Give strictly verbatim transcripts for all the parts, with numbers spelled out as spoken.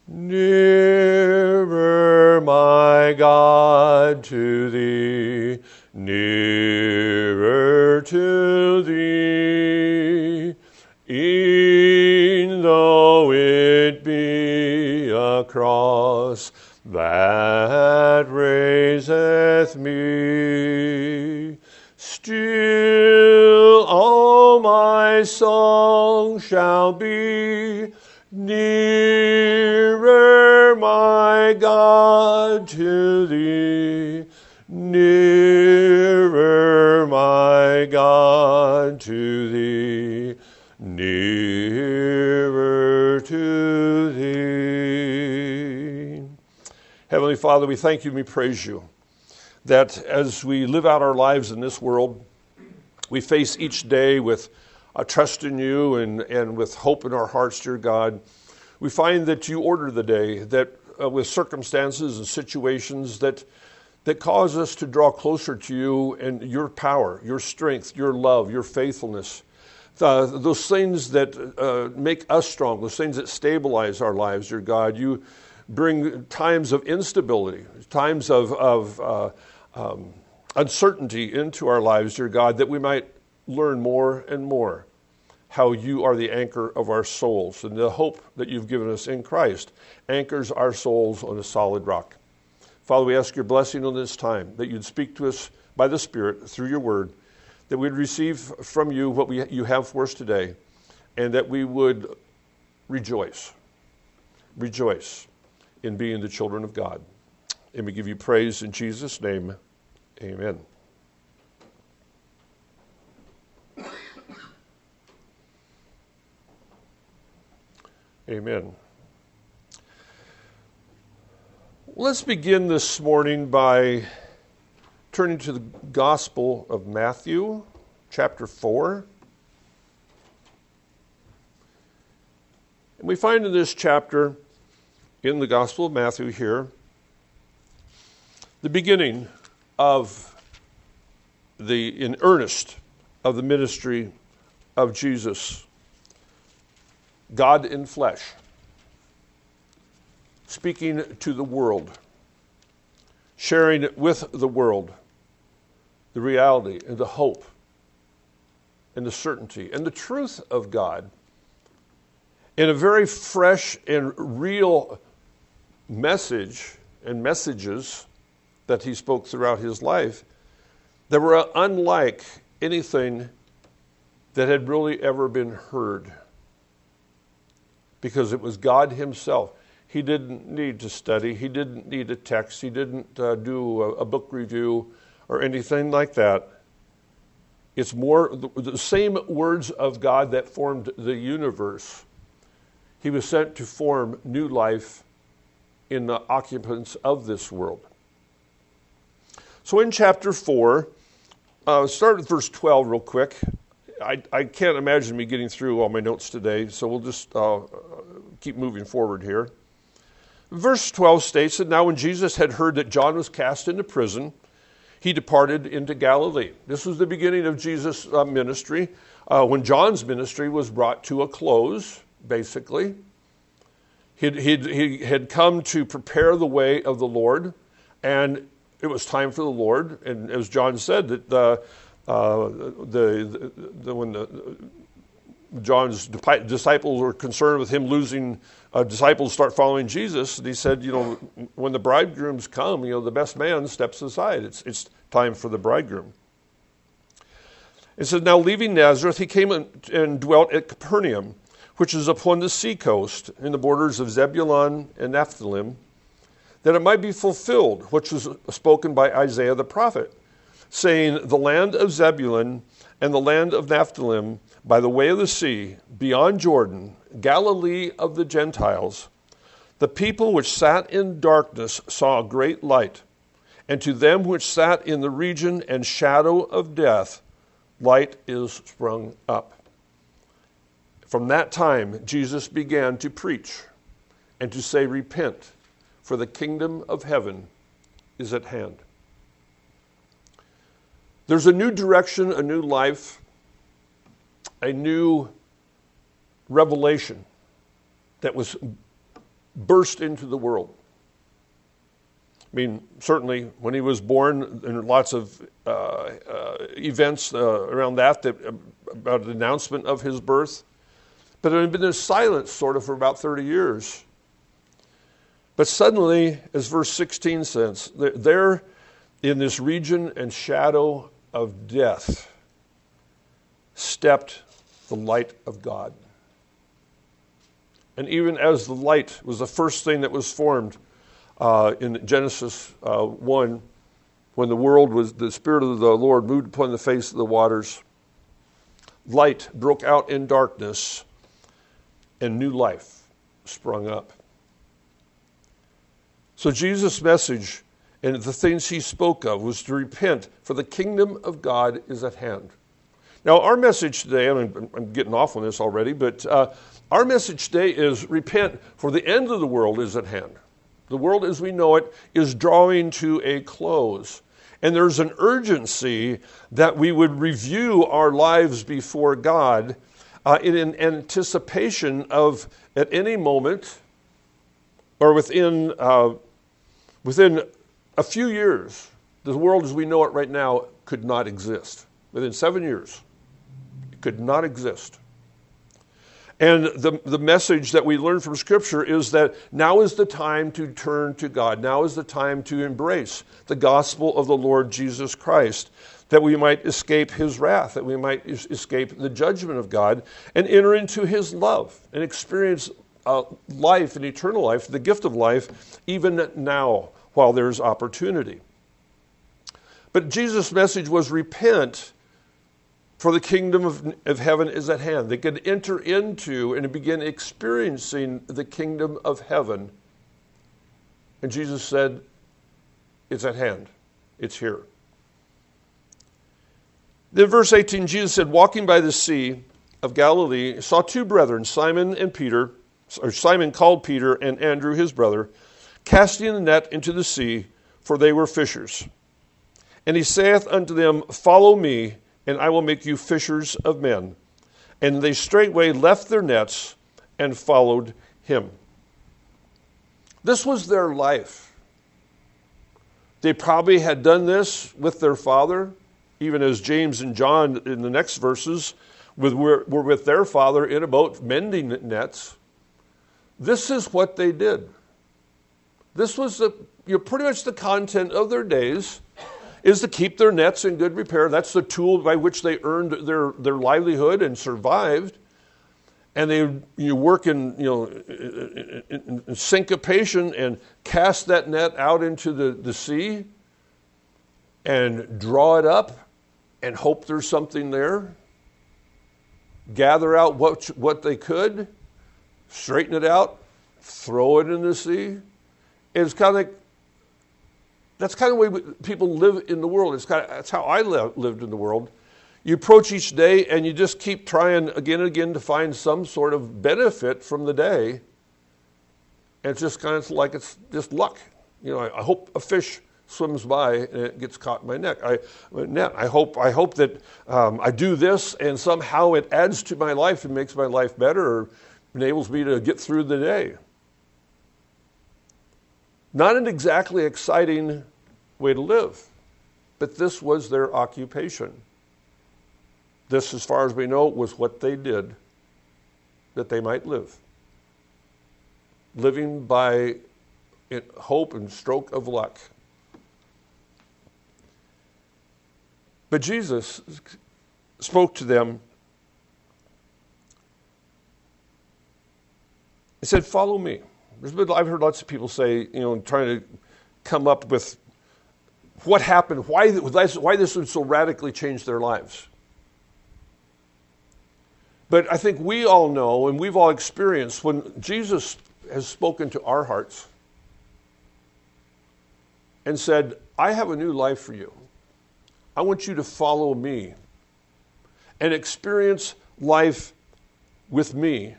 Nearer, my God, to thee, nearer to thee, e'en though it be a cross that raiseth me, still all my song shall be, nearer, my God, to thee, nearer, my God, to thee, nearer to thee. Heavenly Father, we thank you and we praise you that as we live out our lives in this world, we face each day with a trust in you and, and with hope in our hearts, dear God. We find that you order the day, that uh, with circumstances and situations that that cause us to draw closer to you and your power, your strength, your love, your faithfulness. Uh, those things that uh, make us strong, those things that stabilize our lives, dear God. You bring times of instability, times of, of uh, um, uncertainty into our lives, dear God, that we might learn more and more how you are the anchor of our souls, and the hope that you've given us in Christ anchors our souls on a solid rock. Father, we ask your blessing on this time, that you'd speak to us by the Spirit through your word, that we'd receive from you what we, you have for us today, and that we would rejoice, rejoice in being the children of God. And we give you praise in Jesus' name. Amen. Amen. Let's begin this morning by turning to the Gospel of Matthew, chapter four. And we find in this chapter, in the Gospel of Matthew here, the beginning of the, in earnest, of the ministry of Jesus, God in flesh, speaking to the world, sharing with the world the reality and the hope and the certainty and the truth of God in a very fresh and real message and messages that he spoke throughout his life that were unlike anything that had really ever been heard, because it was God himself. He didn't need to study. He didn't need a text. He didn't uh, do a, a book review or anything like that. It's more the, the same words of God that formed the universe. He was sent to form new life in the occupants of this world. So in chapter four, uh, start at verse twelve real quick. I, I can't imagine me getting through all my notes today, so we'll just uh, keep moving forward here. Verse twelve states that now when Jesus had heard that John was cast into prison, he departed into Galilee. This was the beginning of Jesus' uh, ministry, uh, when John's ministry was brought to a close, basically. He'd, he'd, he had come to prepare the way of the Lord, and it was time for the Lord. And as John said, that the Uh, the, the, the when the, John's disciples were concerned with him losing uh, disciples, start following Jesus, and he said, you know, when the bridegrooms come, you know, the best man steps aside. It's it's time for the bridegroom. It says, now leaving Nazareth, he came and, and dwelt at Capernaum, which is upon the sea coast, in the borders of Zebulun and Naphtali, that it might be fulfilled, which was spoken by Isaiah the prophet, saying, the land of Zebulun and the land of Naphtali, by the way of the sea, beyond Jordan, Galilee of the Gentiles, the people which sat in darkness saw a great light, and to them which sat in the region and shadow of death, light is sprung up. From that time, Jesus began to preach and to say, repent, for the kingdom of heaven is at hand. There's a new direction, a new life, a new revelation that was burst into the world. I mean, certainly when he was born, there were lots of uh, uh, events uh, around that, that uh, about the announcement of his birth. But there had been this silence sort of for about thirty years. But suddenly, as verse sixteen says, there in this region and shadow of death stepped the light of God. And even as the light was the first thing that was formed uh, in Genesis uh, one, when the world was, the Spirit of the Lord moved upon the face of the waters, light broke out in darkness and new life sprung up. So Jesus' message and the things he spoke of was to repent, for the kingdom of God is at hand. Now, our message today, I'm, I'm getting off on this already, but uh, our message today is repent, for the end of the world is at hand. The world as we know it is drawing to a close. And there's an urgency that we would review our lives before God uh, in, in anticipation of, at any moment, or within uh, within a few years, the world as we know it right now could not exist. Within seven years, it could not exist. And the, the message that we learn from Scripture is that now is the time to turn to God. Now is the time to embrace the gospel of the Lord Jesus Christ, that we might escape his wrath, that we might es- escape the judgment of God, and enter into his love and experience uh, life and eternal life, the gift of life, even now while there's opportunity. But Jesus' message was repent, for the kingdom of, of heaven is at hand. They could enter into and begin experiencing the kingdom of heaven. And Jesus said, it's at hand. It's here. Then verse eighteen, Jesus said, walking by the sea of Galilee, saw two brethren, Simon and Peter, or Simon called Peter, and Andrew his brother, casting the net into the sea, for they were fishers. And he saith unto them, follow me, and I will make you fishers of men. And they straightway left their nets and followed him. This was their life. They probably had done this with their father, even as James and John in the next verses with, were, were with their father in a boat mending nets. This is what they did. This was the, you know, pretty much the content of their days, is to keep their nets in good repair. That's the tool by which they earned their, their livelihood and survived. And they you work in, you know, in, in syncopation and cast that net out into the, the sea and draw it up and hope there's something there. Gather out what, what they could, straighten it out, throw it in the sea. It's kind of like, that's kind of the way people live in the world. It's kind of, that's how I lived in the world. You approach each day and you just keep trying again and again to find some sort of benefit from the day. And it's just kind of like it's just luck. You know, I, I hope a fish swims by and it gets caught in my neck. I, net. I hope I hope that um, I do this and somehow it adds to my life and makes my life better or enables me to get through the day. Not an exactly exciting way to live, but this was their occupation. This, as far as we know, was what they did that they might live. Living by hope and stroke of luck. But Jesus spoke to them. He said, follow me. There's been, I've heard lots of people say, you know, trying to come up with what happened, why, why this would so radically change their lives. But I think we all know, and we've all experienced, when Jesus has spoken to our hearts and said, I have a new life for you. I want you to follow me and experience life with me.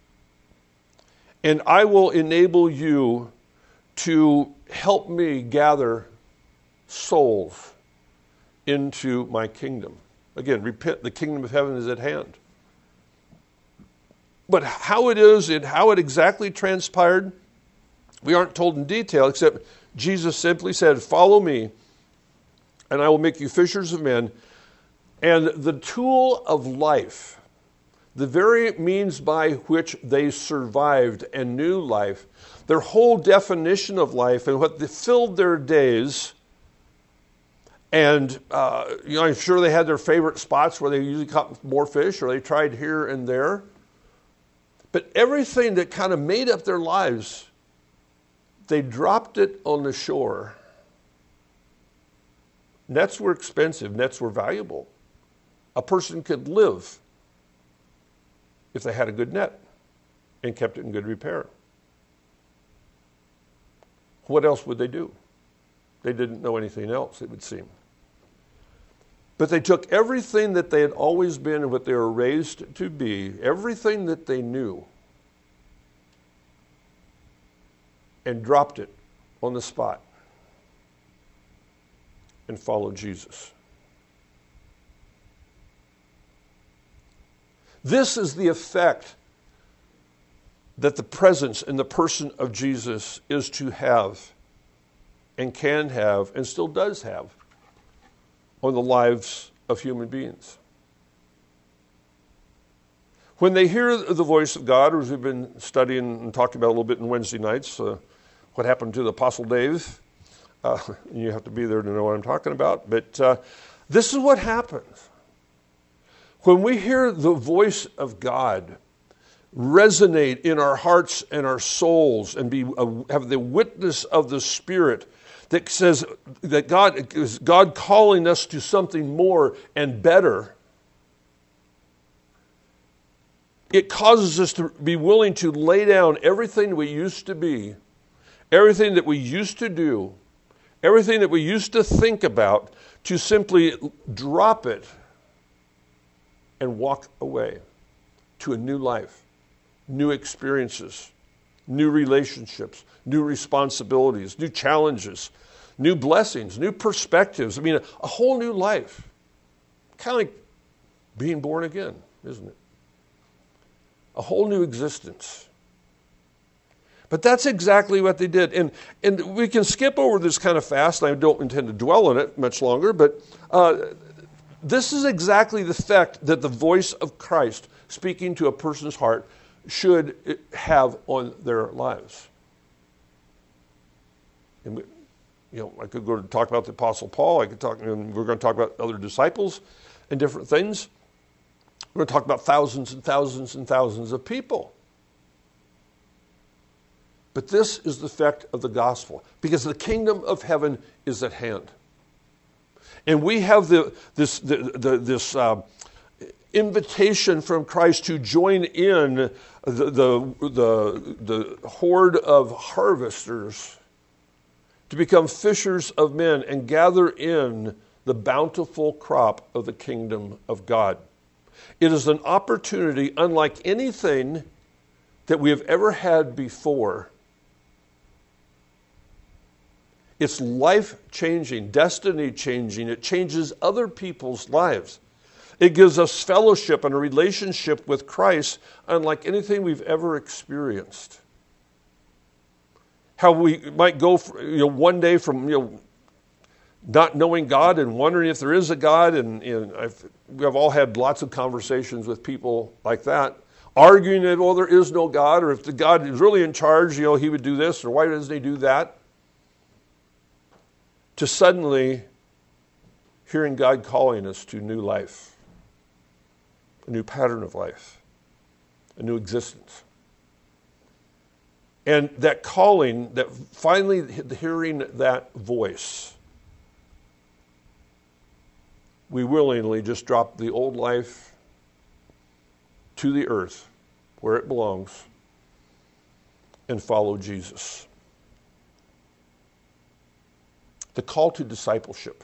And I will enable you to help me gather souls into my kingdom. Again, repent, the kingdom of heaven is at hand. But how it is and how it exactly transpired, We aren't told in detail, except Jesus simply said, "Follow me, and I will make you fishers of men." And the tool of life, the very means by which they survived and knew life, their whole definition of life and what they filled their days. And uh, you know, I'm sure they had their favorite spots where they usually caught more fish, or they tried here and there. But everything that kind of made up their lives, they dropped it on the shore. Nets were expensive. Nets were valuable. A person could live if they had a good net and kept it in good repair. What else would they do? They didn't know anything else, it would seem. But they took everything that they had always been and what they were raised to be, everything that they knew, and dropped it on the spot and followed Jesus. This is the effect that the presence and the person of Jesus is to have and can have and still does have on the lives of human beings. When they hear the voice of God, or as we've been studying and talking about a little bit in Wednesday nights, uh, what happened to the Apostle Dave, uh, you have to be there to know what I'm talking about, but uh, this is what happens. When we hear the voice of God resonate in our hearts and our souls and be uh, have the witness of the Spirit that says that God is God calling us to something more and better, it causes us to be willing to lay down everything we used to be, everything that we used to do, everything that we used to think about, to simply drop it and walk away to a new life, new experiences, new relationships, new responsibilities, new challenges, new blessings, new perspectives. I mean, a, a whole new life. Kind of like being born again, isn't it? A whole new existence. But that's exactly what they did. And and we can skip over this kind of fast, and I don't intend to dwell on it much longer, but uh, this is exactly the effect that the voice of Christ speaking to a person's heart should have on their lives. And we, you know, I could go to talk about the Apostle Paul. I could talk, and we're going to talk about other disciples and different things. We're going to talk about thousands and thousands and thousands of people. But this is the effect of the gospel, because the kingdom of heaven is at hand. And we have the, this, the, the, this uh, invitation from Christ to join in the, the, the, the horde of harvesters to become fishers of men and gather in the bountiful crop of the kingdom of God. It is an opportunity unlike anything that we have ever had before. It's life-changing, destiny-changing. It changes other people's lives. It gives us fellowship and a relationship with Christ unlike anything we've ever experienced. How we might go, for, you know, one day from you know not knowing God and wondering if there is a God, and, and I've, we've all had lots of conversations with people like that, arguing that, well, there is no God, or if the God is really in charge, you know, he would do this, or why doesn't he do that? To suddenly hearing God calling us to new life, a new pattern of life, a new existence. And that calling, that finally hearing that voice, we willingly just drop the old life to the earth where it belongs and follow Jesus. The call to discipleship,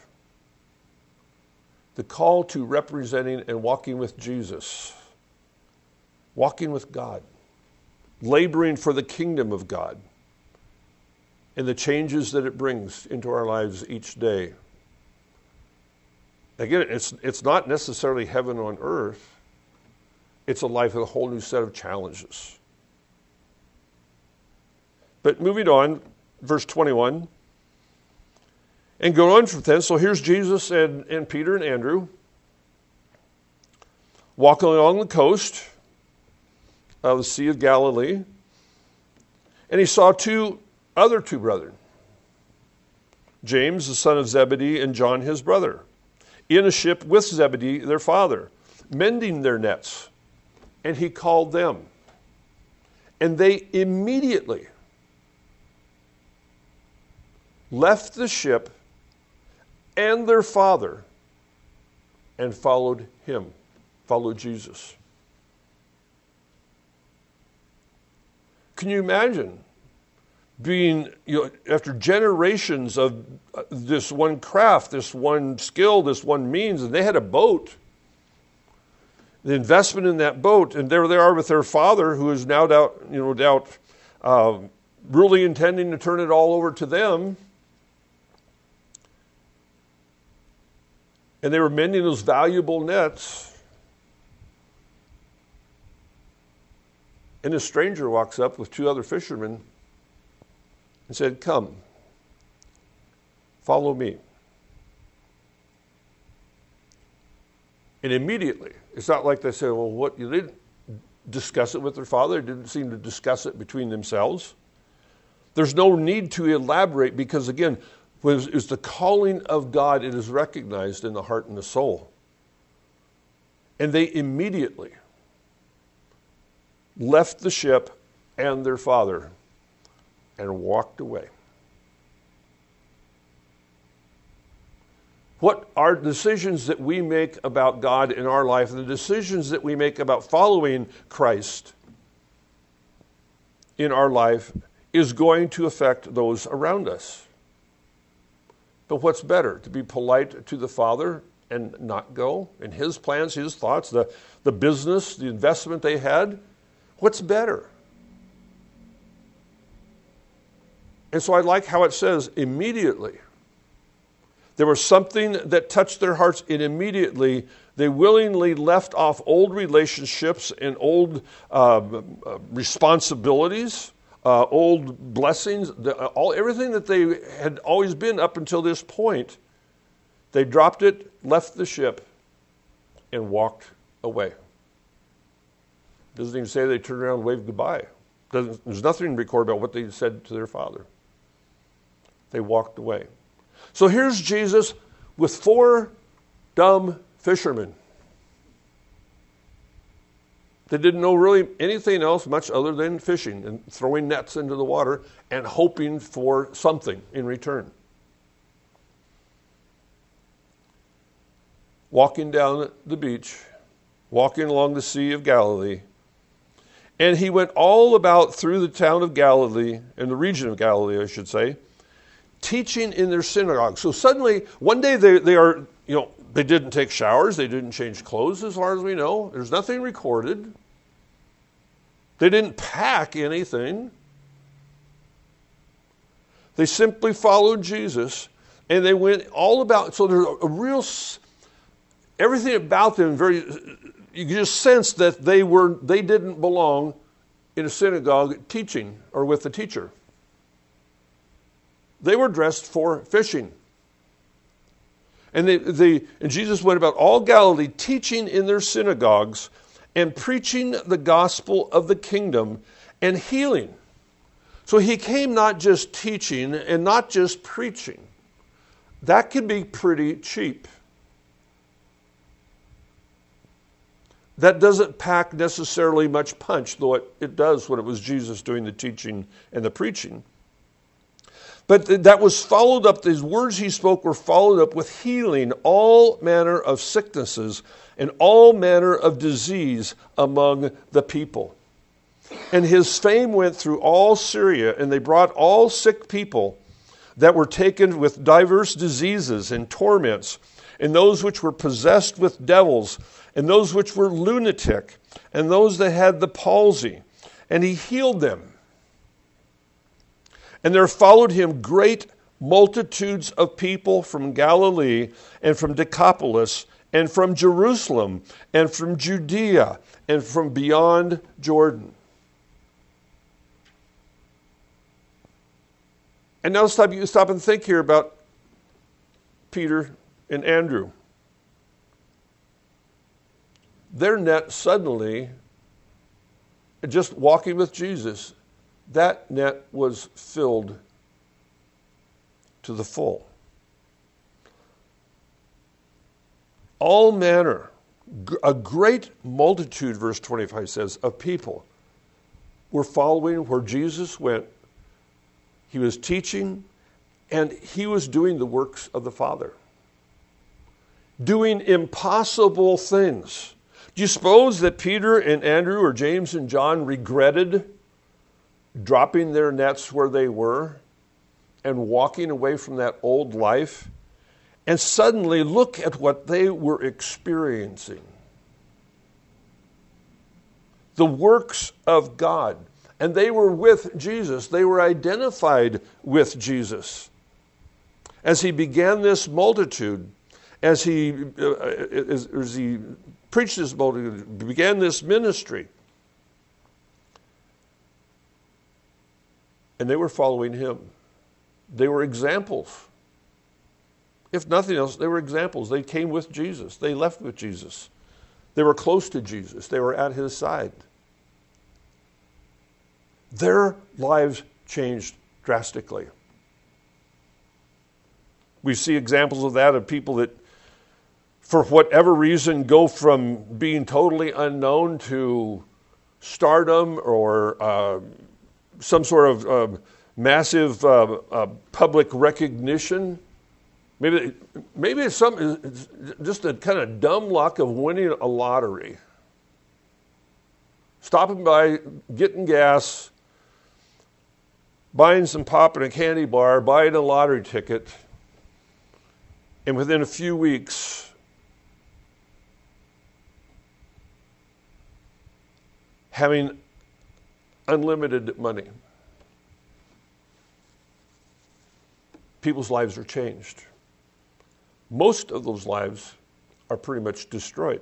the call to representing and walking with Jesus, walking with God, laboring for the kingdom of God and the changes that it brings into our lives each day. Again, it's, it's not necessarily heaven on earth. It's a life with a whole new set of challenges. But moving on, verse twenty-one. And go on from thence. So here's Jesus and, and Peter and Andrew walking along the coast of the Sea of Galilee. And he saw two other two brethren, James, the son of Zebedee, and John, his brother, in a ship with Zebedee, their father, mending their nets. And he called them. And they immediately left the ship and their father and followed him, followed Jesus. Can you imagine being, you know, after generations of this one craft, this one skill, this one means, and they had a boat, the investment in that boat, and there they are with their father, who is now doubt, you know, doubt, uh, really intending to turn it all over to them. And they were mending those valuable nets. And a stranger walks up with two other fishermen and said, "Come, follow me." And immediately, it's not like they said, well, what, you didn't discuss it with their father. They didn't seem to discuss it between themselves. There's no need to elaborate because, again, when it's the calling of God, it is recognized in the heart and the soul. And they immediately left the ship and their father and walked away. What are decisions that we make about God in our life and the decisions that we make about following Christ in our life is going to affect those around us. But what's better? To be polite to the Father and not go? In his plans, his thoughts, the, the business, the investment they had? What's better? And so I like how it says, immediately. There was something that touched their hearts, and immediately they willingly left off old relationships and old uh, responsibilities, uh, old blessings, the, all everything that they had always been up until this point. They dropped it, left the ship, and walked away. Doesn't even say they turned around and waved goodbye. Doesn't, there's nothing recorded about what they said to their father. They walked away. So here's Jesus with four dumb fishermen. They didn't know really anything else much other than fishing and throwing nets into the water and hoping for something in return. Walking down the beach, walking along the Sea of Galilee, and he went all about through the town of Galilee, in the region of Galilee, I should say, teaching in their synagogue. So suddenly, one day they, they are, you know, they didn't take showers, they didn't change clothes as far as we know. There's nothing recorded. They didn't pack anything. They simply followed Jesus, and they went all about. So there's a real, everything about them very, you just sense that they were, they didn't belong in a synagogue teaching or with the teacher. They were dressed for fishing. And they, they, and Jesus went about all Galilee, teaching in their synagogues and preaching the gospel of the kingdom and healing. So he came not just teaching and not just preaching. That could be pretty cheap. That doesn't pack necessarily much punch, though it, it does when it was Jesus doing the teaching and the preaching. But th- that was followed up, these words he spoke were followed up with healing all manner of sicknesses and all manner of disease among the people. And his fame went through all Syria, and they brought all sick people that were taken with diverse diseases and torments, and those which were possessed with devils, and those which were lunatic, and those that had the palsy, and he healed them. And there followed him great multitudes of people from Galilee and from Decapolis and from Jerusalem and from Judea and from beyond Jordan. And now stop, you stop and think here about Peter and Andrew. Their net suddenly, just walking with Jesus, that net was filled to the full. All manner, a great multitude, verse twenty-five says, of people were following where Jesus went. He was teaching, and he was doing the works of the Father. Doing impossible things. Do you suppose that Peter and Andrew or James and John regretted dropping their nets where they were and walking away from that old life? And suddenly look at what they were experiencing. The works of God. And they were with Jesus. They were identified with Jesus. As he began this multitude, as he, uh, as, as he preached this multitude, began this ministry, and they were following him. They were examples. If nothing else, they were examples. They came with Jesus. They left with Jesus. They were close to Jesus. They were at his side. Their lives changed drastically. We see examples of that, of people that, for whatever reason, go from being totally unknown to stardom or uh, some sort of uh, massive uh, uh, public recognition. Maybe, maybe it's, some, it's just a kind of dumb luck of winning a lottery. Stopping by, getting gas, buying some pop in a candy bar, buying a lottery ticket, and within a few weeks, having unlimited money. People's lives are changed. Most of those lives are pretty much destroyed.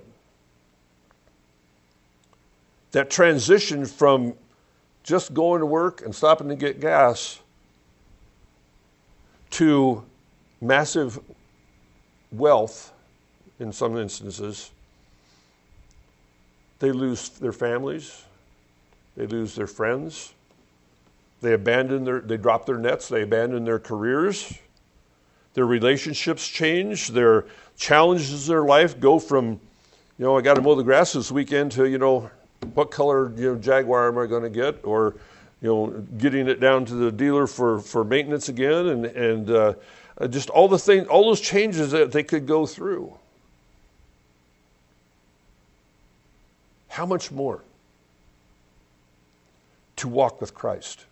That transition from just going to work and stopping to get gas to massive wealth, in some instances, they lose their families, they lose their friends, they abandon their, they drop their nets, they abandon their careers, their relationships change, their challenges in their life go from, you know, I got to mow the grass this weekend to, you know, what color, you know, Jaguar am I going to get, or, you know, getting it down to the dealer for, for maintenance again, and and uh, just all the things, all those changes that they could go through. How much more to walk with Christ?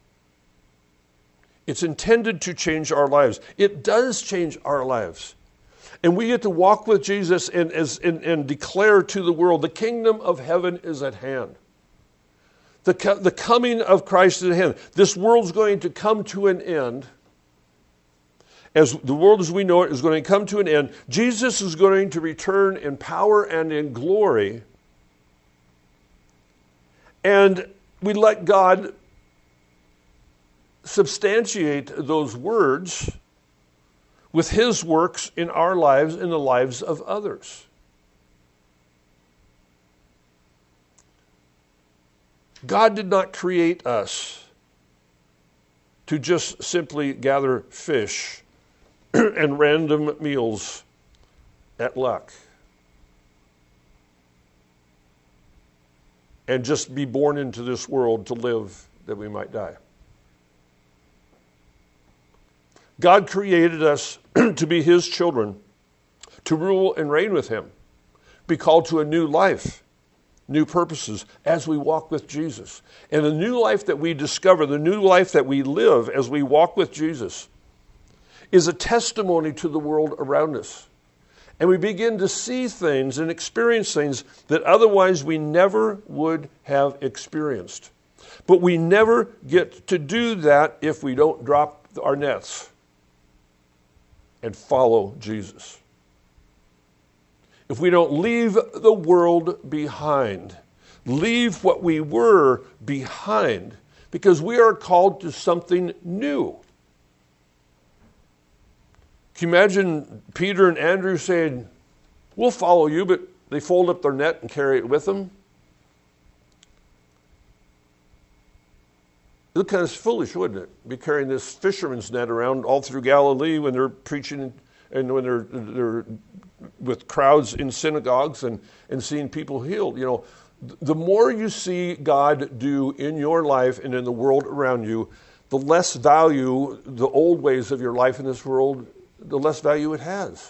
It's intended to change our lives. It does change our lives. And we get to walk with Jesus and, as, and, and declare to the world, the kingdom of heaven is at hand. The, the coming of Christ is at hand. This world's going to come to an end. As the world as we know it is going to come to an end, Jesus is going to return in power and in glory. And we let God substantiate those words with his works in our lives and the lives of others. God did not create us to just simply gather fish and random meals at luck and just be born into this world to live that we might die. God created us to be his children, to rule and reign with him, be called to a new life, new purposes as we walk with Jesus. And the new life that we discover, the new life that we live as we walk with Jesus, is a testimony to the world around us. And we begin to see things and experience things that otherwise we never would have experienced. But we never get to do that if we don't drop our nets and follow Jesus. If we don't leave the world behind, leave what we were behind, because we are called to something new. Can you imagine Peter and Andrew saying, we'll follow you, but they fold up their net and carry it with them? It looked kind of foolish, wouldn't it? Be carrying this fisherman's net around all through Galilee when they're preaching and when they're, they're with crowds in synagogues and, and seeing people healed. You know, the more you see God do in your life and in the world around you, the less value the old ways of your life in this world, the less value it has.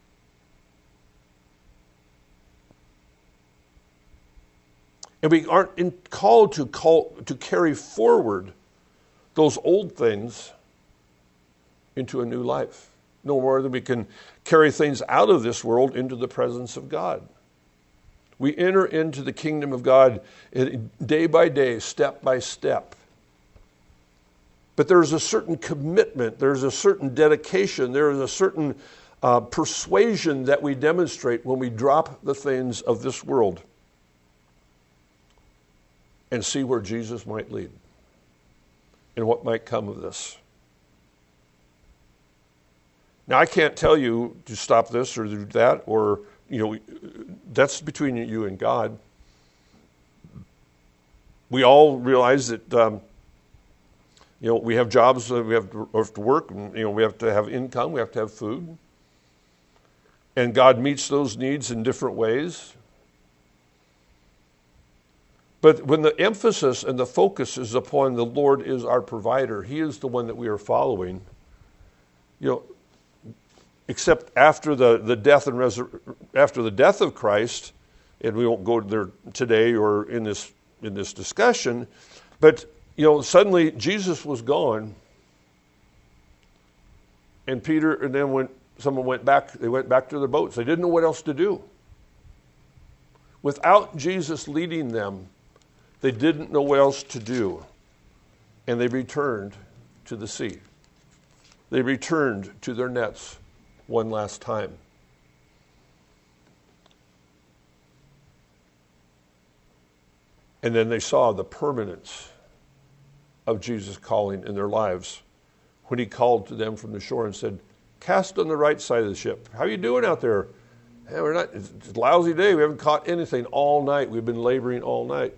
And we aren't in, called to call to carry forward those old things into a new life. No more than we can carry things out of this world into the presence of God. We enter into the kingdom of God day by day, step by step. But there's a certain commitment, there's a certain dedication, there is a certain uh, persuasion that we demonstrate when we drop the things of this world and see where Jesus might lead and what might come of this. Now, I can't tell you to stop this or do that, or, you know, that's between you and God. We all realize that, um, you know, we have jobs, uh, we have to, have to work, and, you know, we have to have income, we have to have food. And God meets those needs in different ways. But when the emphasis and the focus is upon the Lord is our provider, He is the one that we are following, you know, except after the, the death and resur- after the death of Christ, and we won't go there today or in this in this discussion, but you know, suddenly Jesus was gone, and Peter and then when someone went back, they went back to their boats. They didn't know what else to do. Without Jesus leading them, they didn't know what else to do, and they returned to the sea. They returned to their nets one last time. And then they saw the permanence of Jesus' calling in their lives when He called to them from the shore and said, cast on the right side of the ship. How are you doing out there? Hey, we're not, it's a lousy day. We haven't caught anything all night. We've been laboring all night.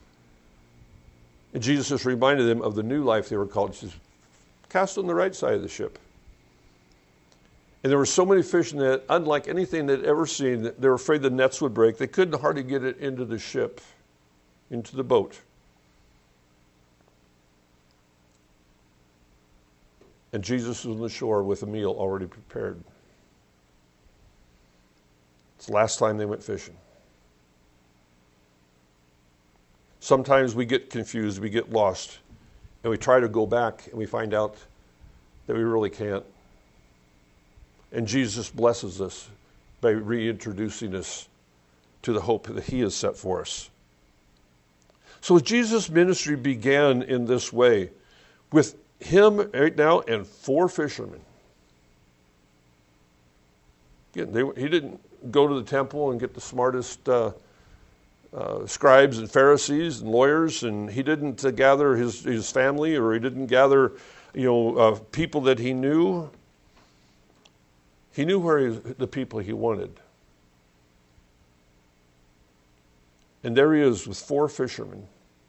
And Jesus just reminded them of the new life they were called. He says, cast on the right side of the ship. And there were so many fish in it, unlike anything they'd ever seen, that they were afraid the nets would break. They couldn't hardly get it into the ship, into the boat. And Jesus was on the shore with a meal already prepared. It's the last time they went fishing. Sometimes we get confused, we get lost, and we try to go back, and we find out that we really can't. And Jesus blesses us by reintroducing us to the hope that He has set for us. So Jesus' ministry began in this way, with Him right now and four fishermen. Again, they, he didn't go to the temple and get the smartest uh, uh, scribes and Pharisees and lawyers, and he didn't uh, gather his, his family, or he didn't gather, you know, uh, people that he knew. He knew where he, the people he wanted. And there he is with four fishermen.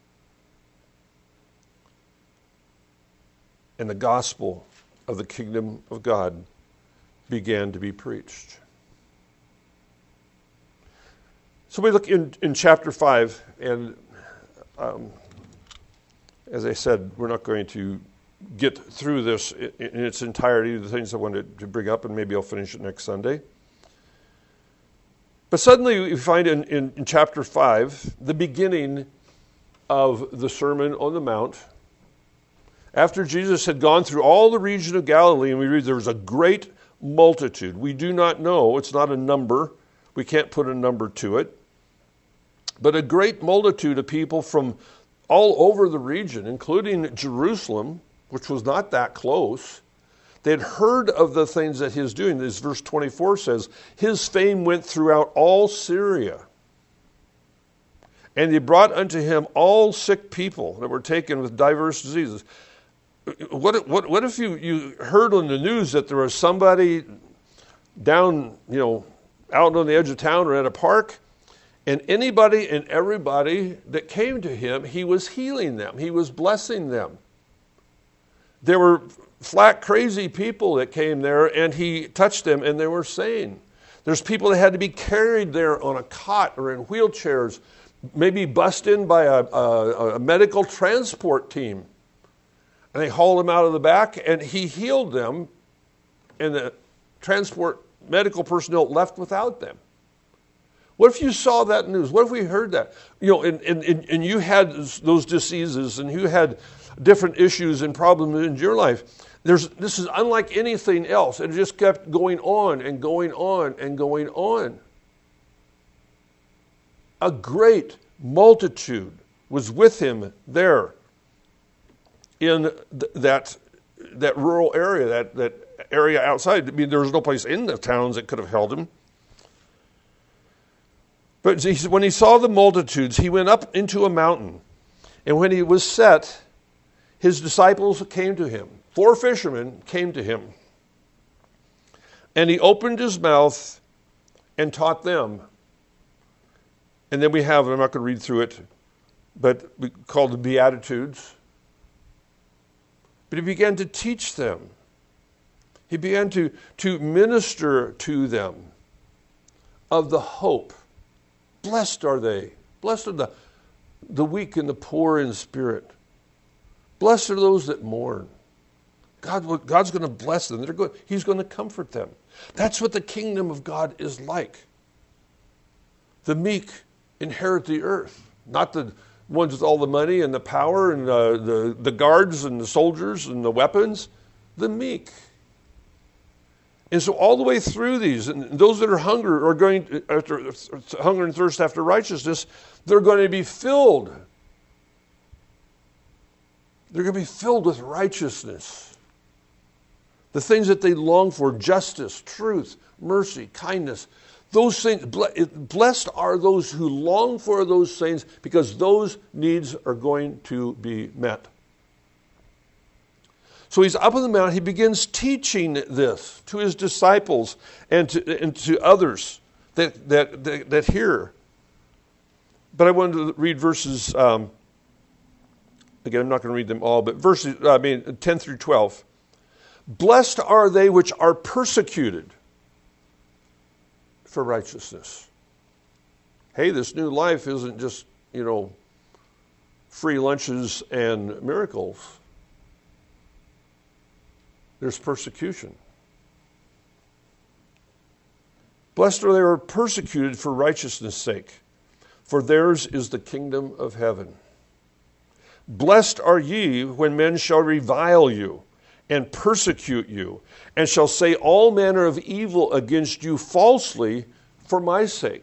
And the gospel of the kingdom of God began to be preached. So we look in, in chapter five, and um, as I said, we're not going to get through this in, in its entirety, the things I wanted to bring up, and maybe I'll finish it next Sunday. But suddenly we find in, in, in chapter five the beginning of the Sermon on the Mount. After Jesus had gone through all the region of Galilee, and we read there was a great multitude. We do not know. It's not a number. We can't put a number to it. But a great multitude of people from all over the region, including Jerusalem, which was not that close. They had heard of the things that he was doing. This verse twenty-four says, his fame went throughout all Syria. And they brought unto him all sick people that were taken with diverse diseases. what, what, what if you, you heard on the news that there was somebody down, you know, out on the edge of town or at a park, and anybody and everybody that came to him, he was healing them. He was blessing them. There were flat, crazy people that came there, and he touched them, and they were sane. There's people that had to be carried there on a cot or in wheelchairs, maybe bussed in by a, a, a medical transport team. And they hauled him out of the back, and he healed them, and the transport medical personnel left without them. What if you saw that news? What if we heard that? You know, and, and, and you had those diseases, and you had different issues and problems in your life. There's, this is unlike anything else. It just kept going on and going on and going on. A great multitude was with him there in th- that, that rural area, that, that area outside. I mean, there was no place in the towns that could have held him. But he, when he saw the multitudes, he went up into a mountain. And when he was set, his disciples came to him. Four fishermen came to him. And he opened his mouth and taught them. And then we have, I'm not going to read through it, but we called the Beatitudes. But he began to teach them. He began to, to minister to them of the hope. Blessed are they. Blessed are the, the weak and the poor in spirit. Blessed are those that mourn. God, God's going to bless them. They're good. He's going to comfort them. That's what the kingdom of God is like. The meek inherit the earth, not the ones with all the money and the power and uh, the, the guards and the soldiers and the weapons. The meek. And so all the way through these, and those that are hunger are going to, after hunger and thirst after righteousness, they're going to be filled. They're going to be filled with righteousness. The things that they long for, justice, truth, mercy, kindness. Those things, blessed are those who long for those things, because those needs are going to be met. So he's up on the mountain. He begins teaching this to his disciples and to, and to others that, that, that, that hear. But I wanted to read verses, um, again, I'm not going to read them all, but verses, I mean, ten through twelve. Blessed are they which are persecuted for righteousness. Hey, this new life isn't just, you know, free lunches and miracles. There's persecution. Blessed are they who are persecuted for righteousness' sake, for theirs is the kingdom of heaven. Blessed are ye when men shall revile you and persecute you, and shall say all manner of evil against you falsely for my sake.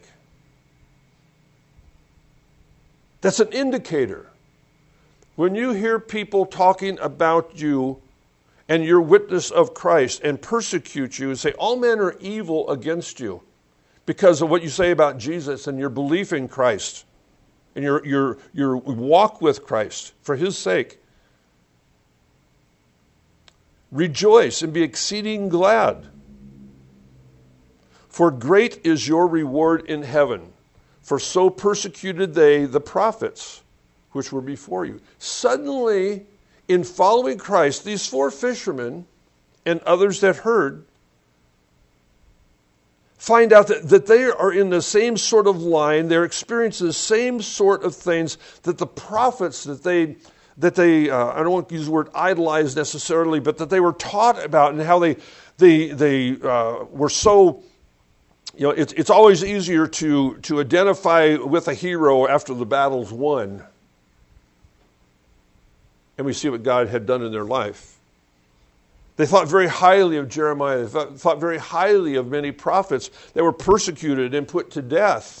That's an indicator. When you hear people talking about you and your witness of Christ and persecute you and say all manner of evil against you because of what you say about Jesus and your belief in Christ and your, your, your walk with Christ for his sake, rejoice and be exceeding glad, for great is your reward in heaven. For so persecuted they the prophets which were before you. Suddenly, in following Christ, these four fishermen and others that heard find out that, that they are in the same sort of line. They're experiencing the same sort of things that the prophets that they that they, uh, I don't want to use the word idolize necessarily, but that they were taught about, and how they they they uh, were so, you know, it's it's always easier to to identify with a hero after the battle's won, and we see what God had done in their life. They thought very highly of Jeremiah. They thought, thought very highly of many prophets that were persecuted and put to death.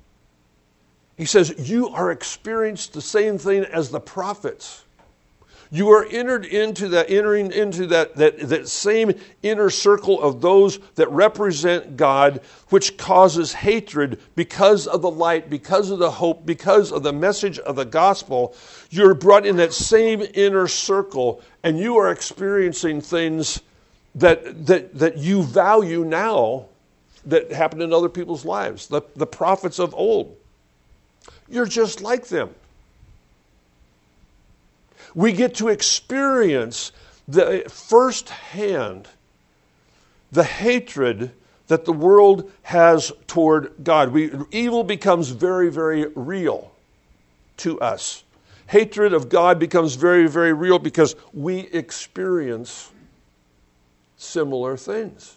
He says, you are experiencing the same thing as the prophets. You are entered into that, entering into that, that, that same inner circle of those that represent God, which causes hatred because of the light, because of the hope, because of the message of the gospel. You're brought in that same inner circle, and you are experiencing things that that that you value now that happened in other people's lives, the, the prophets of old. You're just like them. We get to experience the firsthand the hatred that the world has toward God. We, evil becomes very, very real to us. Hatred of God becomes very, very real because we experience similar things.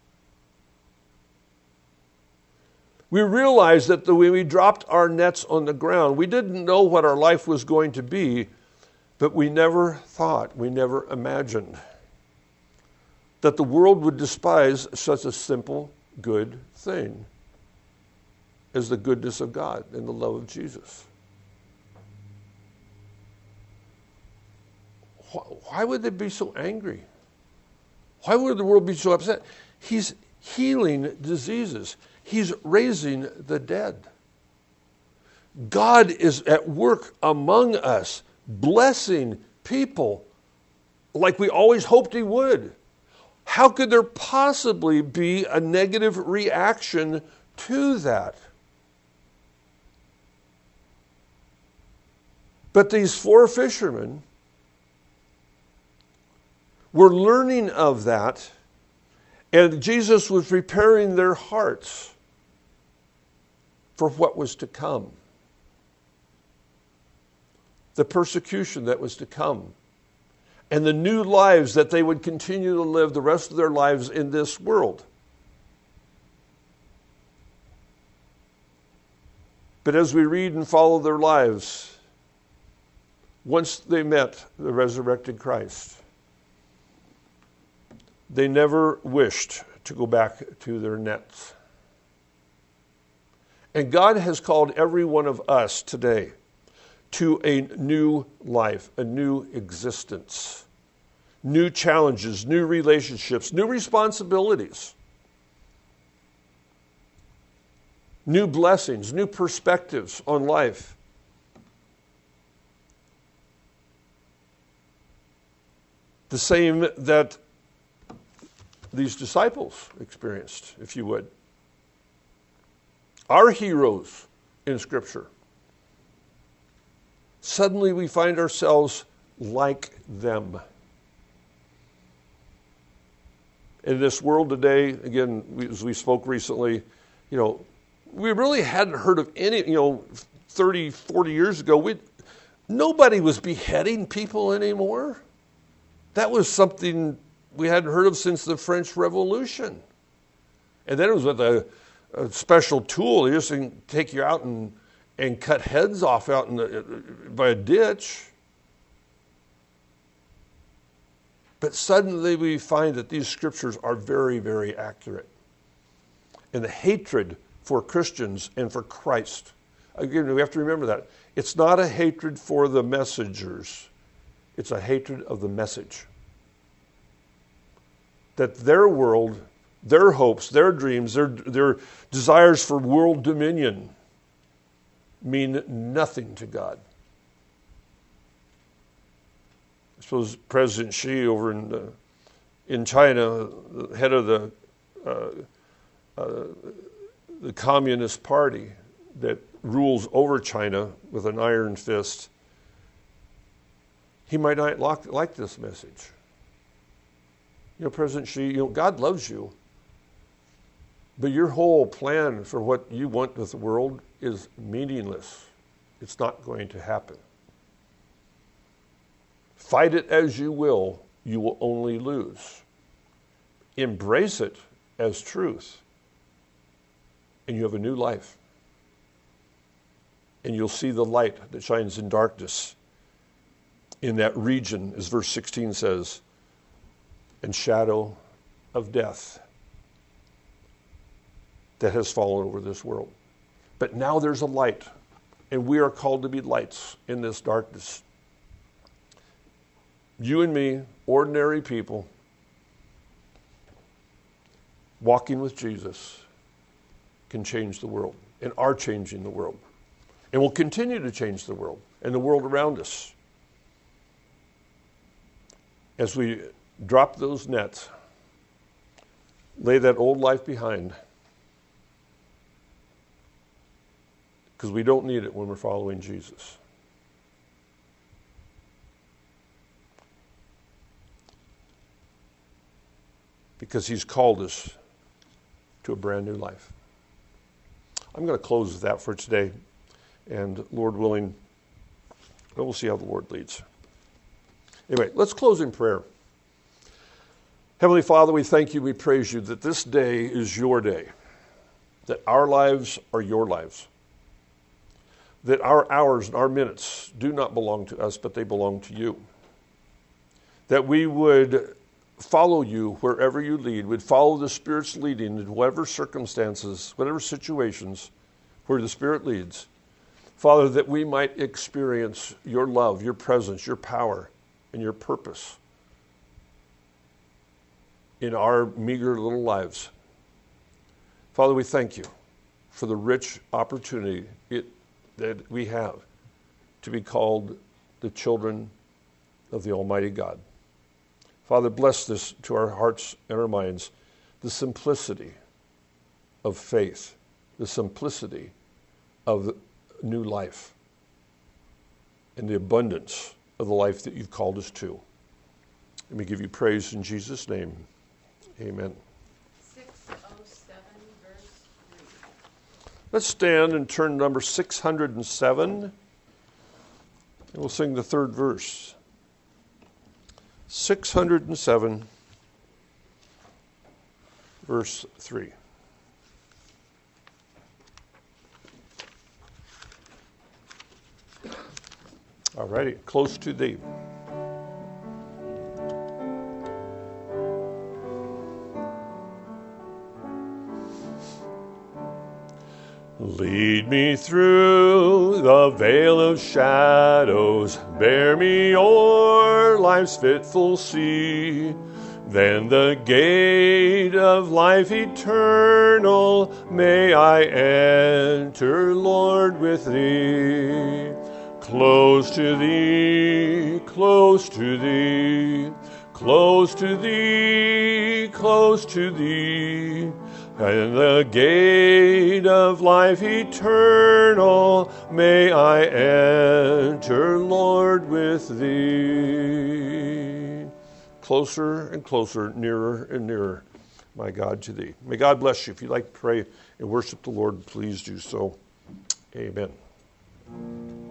We realize that the way we dropped our nets on the ground, we didn't know what our life was going to be, but we never thought, we never imagined that the world would despise such a simple, good thing as the goodness of God and the love of Jesus. Why would they be so angry? Why would the world be so upset? He's healing diseases. He's raising the dead. God is at work among us, blessing people like we always hoped he would. How could there possibly be a negative reaction to that? But these four fishermen were learning of that, and Jesus was preparing their hearts for what was to come. The persecution that was to come, and the new lives that they would continue to live the rest of their lives in this world. But as we read and follow their lives, once they met the resurrected Christ, they never wished to go back to their nets. And God has called every one of us today to a new life, a new existence, new challenges, new relationships, new responsibilities, new blessings, new perspectives on life. The same that these disciples experienced, if you would. Our heroes in Scripture. Suddenly we find ourselves like them. In this world today, again, we, as we spoke recently, you know, we really hadn't heard of any, you know, thirty, forty years ago, we, nobody was beheading people anymore. That was something we hadn't heard of since the French Revolution. And then it was with a, a special tool. They just take you out and, and cut heads off out in the, by a ditch. But suddenly we find that these scriptures are very, very accurate. And the hatred for Christians and for Christ. Again, we have to remember that. It's not a hatred for the messengers. It's a hatred of the message. That their world, their hopes, their dreams, their, their desires for world dominion mean nothing to God. I suppose President Xi over in the, in China, the head of the uh, uh, the Communist Party that rules over China with an iron fist, he might not like, like this message. You know, President Xi, you know, God loves you, but your whole plan for what you want with the world is meaningless. It's not going to happen. Fight it as you will, you will only lose. Embrace it as truth, and you have a new life. And you'll see the light that shines in darkness in that region, as verse sixteen says, and shadow of death that has fallen over this world. But now there's a light, and we are called to be lights in this darkness. You and me, ordinary people, walking with Jesus, can change the world and are changing the world and will continue to change the world and the world around us. As we drop those nets, lay that old life behind, because we don't need it when we're following Jesus. Because he's called us to a brand new life. I'm going to close with that for today, and Lord willing, we'll see how the Lord leads. Anyway, let's close in prayer. Heavenly Father, we thank you, we praise you that this day is your day, that our lives are your lives, that our hours and our minutes do not belong to us, but they belong to you, that we would follow you wherever you lead, would follow the Spirit's leading in whatever circumstances, whatever situations where the Spirit leads. Father, that we might experience your love, your presence, your power, and your purpose in our meager little lives. Father, we thank you for the rich opportunity it, that we have to be called the children of the Almighty God. Father, bless this to our hearts and our minds, the simplicity of faith, the simplicity of new life, and the abundance of the life that you've called us to. And we give you praise in Jesus' name. Amen. six oh seven, verse three. Let's stand and turn number six hundred seven, and we'll sing the third verse. six hundred seven, verse three. All righty, close to thee. Lead me through the vale of shadows, bear me o'er life's fitful sea. Then the gate of life eternal may I enter, Lord, with thee. Close to thee, close to thee, close to thee, close to thee. And the gate of life eternal may I enter, Lord, with thee. Closer and closer, nearer and nearer, my God, to thee. May God bless you. If you'd like to pray and worship the Lord, please do so. Amen.